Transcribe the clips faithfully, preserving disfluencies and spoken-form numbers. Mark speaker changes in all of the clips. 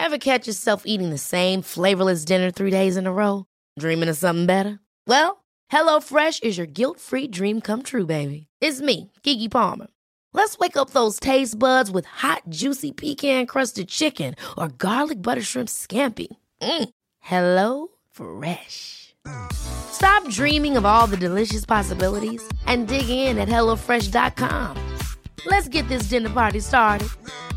Speaker 1: Ever catch yourself eating the same flavorless dinner three days in a row? Dreaming of something better? Well, HelloFresh is your guilt-free dream come true, baby. It's me, Keke Palmer. Let's wake up those taste buds with hot, juicy pecan-crusted chicken or garlic butter shrimp scampi. Mm. Hello Fresh. Stop dreaming of all the delicious possibilities and dig in at hello fresh dot com. Let's get this dinner party started.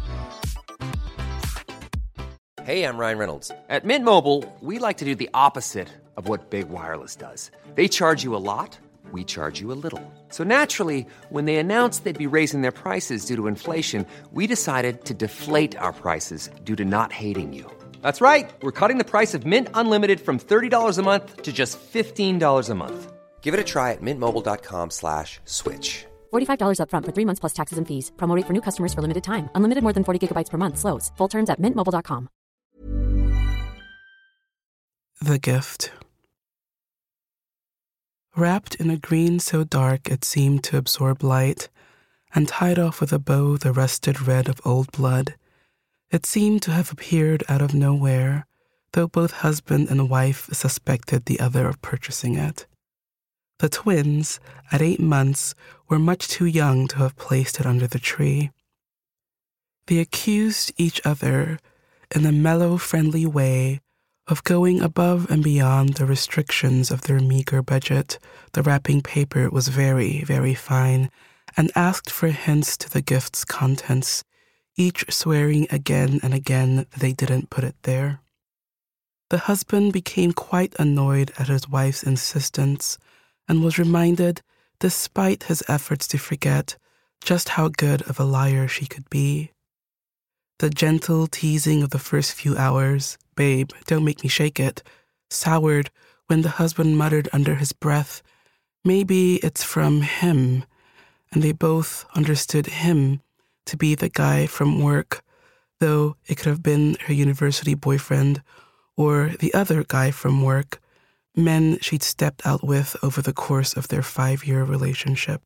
Speaker 2: Hey, I'm Ryan Reynolds. At Mint Mobile, we like to do the opposite of what Big Wireless does. They charge you a lot, we charge you a little. So naturally, when they announced they'd be raising their prices due to inflation, we decided to deflate our prices due to not hating you. That's right. We're cutting the price of Mint Unlimited from thirty dollars a month to just fifteen dollars a month. Give it a try at mintmobile.com slash switch.
Speaker 3: forty-five dollars up front for three months plus taxes and fees. Promo rate for new customers for limited time. Unlimited more than forty gigabytes per month. Slows full terms at mint mobile dot com.
Speaker 4: The Gift. Wrapped in a green so dark it seemed to absorb light, and tied off with a bow the rusted red of old blood, it seemed to have appeared out of nowhere, though both husband and wife suspected the other of purchasing it. The twins, at eight months, were much too young to have placed it under the tree. They accused each other, in a mellow, friendly way, of going above and beyond the restrictions of their meager budget. The wrapping paper was very, very fine, and asked for hints to the gift's contents, each swearing again and again that they didn't put it there. The husband became quite annoyed at his wife's insistence, and was reminded, despite his efforts to forget, just how good of a liar she could be. The gentle teasing of the first few hours, "Babe, don't make me shake it," soured when the husband muttered under his breath, "Maybe it's from him," and they both understood him to be the guy from work, though it could have been her university boyfriend or the other guy from work, men she'd stepped out with over the course of their five-year relationship.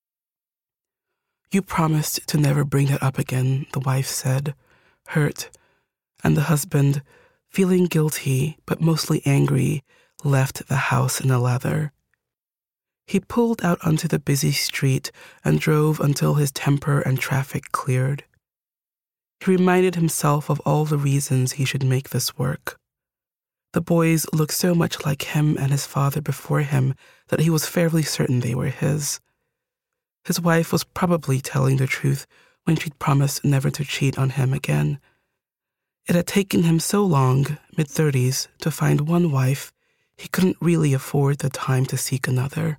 Speaker 4: "You promised to never bring that up again," the wife said, hurt, and the husband, feeling guilty but mostly angry, left the house in a lather. He pulled out onto the busy street and drove until his temper and traffic cleared. He reminded himself of all the reasons he should make this work. The boys looked so much like him and his father before him that he was fairly certain they were his. His wife was probably telling the truth when she'd promised never to cheat on him again. It had taken him so long, mid-thirties, to find one wife, he couldn't really afford the time to seek another.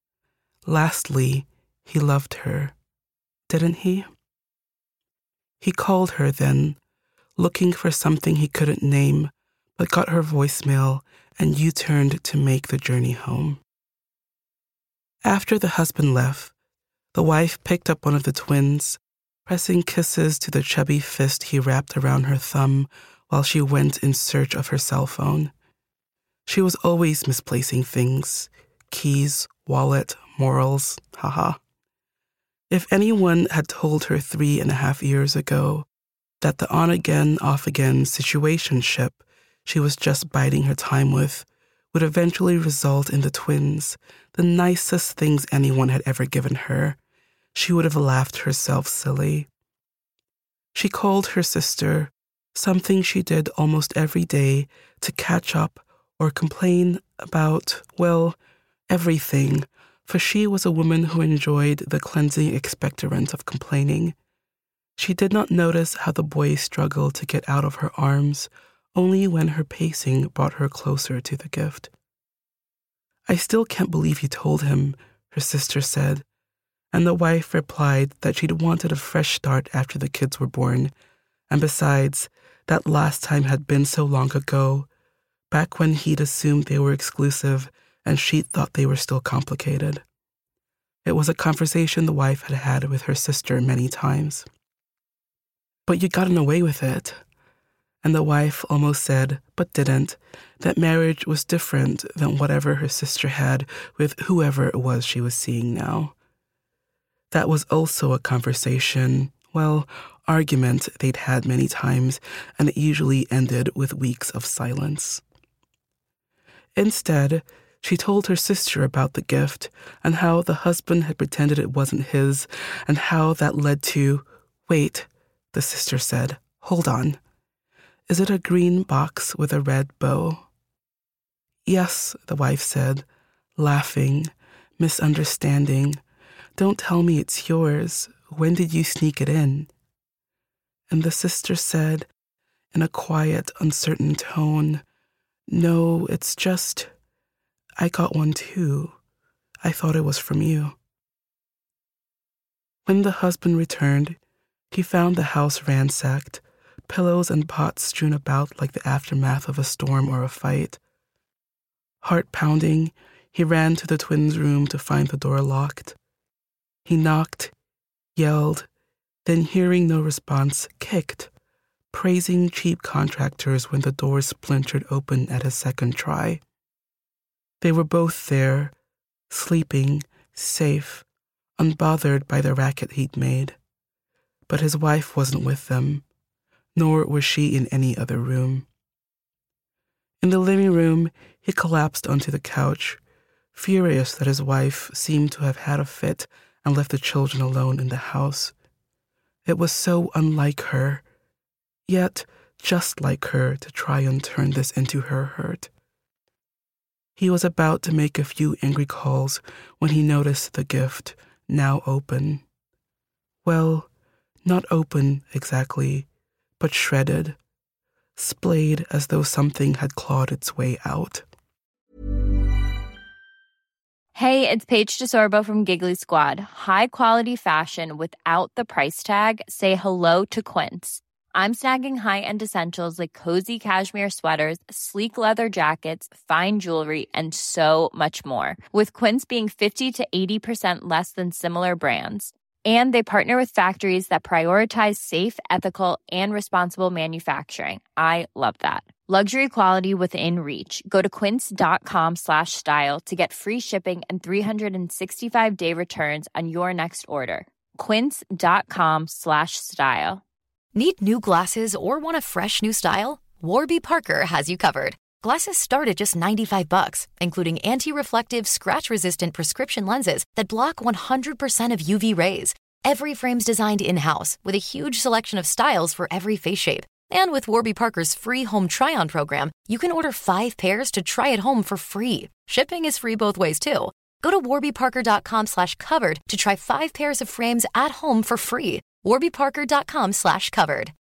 Speaker 4: Lastly, he loved her, didn't he? He called her then, looking for something he couldn't name, but got her voicemail and U-turned to make the journey home. After the husband left, the wife picked up one of the twins, pressing kisses to the chubby fist he wrapped around her thumb while she went in search of her cell phone. She was always misplacing things, keys, wallet, morals, haha. If anyone had told her three and a half years ago that the on-again, off-again situationship she was just biding her time with would eventually result in the twins, the nicest things anyone had ever given her, she would have laughed herself silly. She called her sister, something she did almost every day, to catch up or complain about, well, everything, for she was a woman who enjoyed the cleansing expectorant of complaining. She did not notice how the boy struggled to get out of her arms, only when her pacing brought her closer to the gift. "I still can't believe you told him," her sister said, and the wife replied that she'd wanted a fresh start after the kids were born, and besides, that last time had been so long ago, back when he'd assumed they were exclusive and she thought they were still complicated. It was a conversation the wife had had with her sister many times. "But you gotten away with it." And the wife almost said, but didn't, that marriage was different than whatever her sister had with whoever it was she was seeing now. That was also a conversation, Well, argument they'd had many times, and it usually ended with weeks of silence. Instead, she told her sister about the gift and how the husband had pretended it wasn't his and how that led to, wait, the sister said, hold on. Is it a green box with a red bow? Yes, the wife said, laughing, misunderstanding. Don't tell me it's yours. When did you sneak it in? And the sister said, in a quiet, uncertain tone, no, it's just, I got one too. I thought it was from you. When the husband returned, he found the house ransacked, pillows and pots strewn about like the aftermath of a storm or a fight. Heart pounding, he ran to the twins' room to find the door locked. He knocked, yelled, then hearing no response, kicked, praising cheap contractors when the door splintered open at his second try. They were both there, sleeping, safe, unbothered by the racket he'd made. But his wife wasn't with them, nor was she in any other room. In the living room, he collapsed onto the couch, furious that his wife seemed to have had a fit and left the children alone in the house. It was so unlike her, yet just like her to try and turn this into her hurt. He was about to make a few angry calls when he noticed the gift, now open. Well, not open exactly, but shredded, splayed as though something had clawed its way out.
Speaker 5: Hey, it's Paige DeSorbo from Giggly Squad. High quality fashion without the price tag. Say hello to Quince. I'm snagging high-end essentials like cozy cashmere sweaters, sleek leather jackets, fine jewelry, and so much more. With Quince being fifty to eighty percent less than similar brands. And they partner with factories that prioritize safe, ethical, and responsible manufacturing. I love that. Luxury quality within reach. Go to quince.com slash style to get free shipping and three sixty-five day returns on your next order. Quince.com slash style.
Speaker 6: Need new glasses or want a fresh new style? Warby Parker has you covered. Glasses start at just ninety-five bucks, including anti-reflective, scratch-resistant prescription lenses that block one hundred percent of U V rays. Every frame's designed in-house with a huge selection of styles for every face shape. And with Warby Parker's free home try-on program, you can order five pairs to try at home for free. Shipping is free both ways, too. Go to warbyparker.com slash covered to try five pairs of frames at home for free. warbyparker.com slash covered.